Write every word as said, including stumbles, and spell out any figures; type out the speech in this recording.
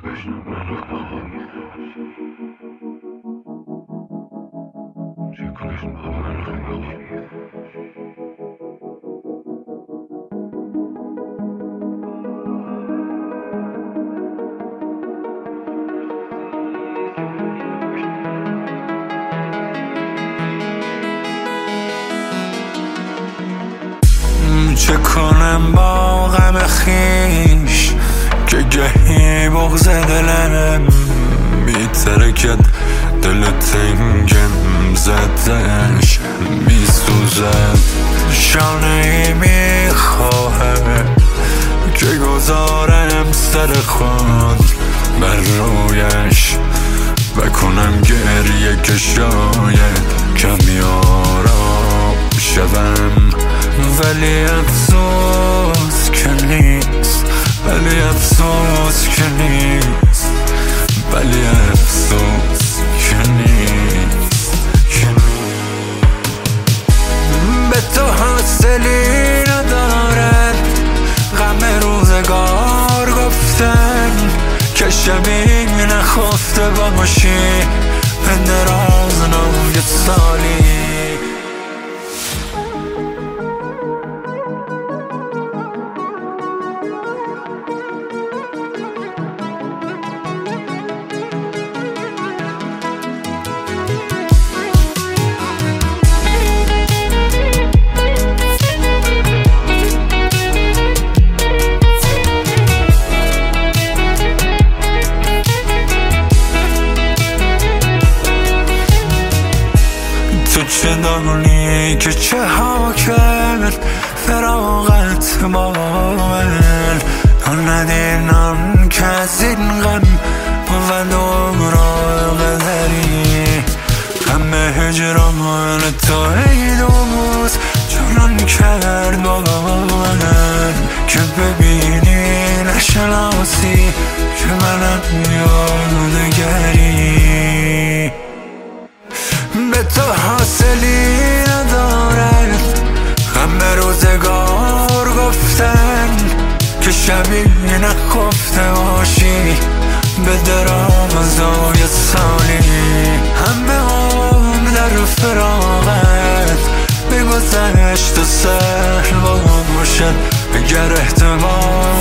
چه کنم با غم خیش که گهی بغض دلم میترکد، دل تنگم زدش میسوزد. شانه میخواهم که گذارم سر خود بر رویش و کنم گریه که شاید کمی آرام شدم، ولی افسوس که نیست، ولی افسوس که نیست، ولی افسوس که نیست، که نیست. به تو حاصلی ندارد غم روزگار گفتن که شبیه نخفته باشی به دراز نوی سالی. چه دانی که چه ها کرد فراغت با من، تو ندیدم که از این غم و دوران قدری غم هجران تو ای دوست چنان کرد با من که ببینی نشناسی که منم یادگری. به تو حاصلی ندارد غم روزگار گفتن که شبیه نخفته باشی به درازای سالی. همه هم در فراغت بگذشت و سهل باشد اگر احتمال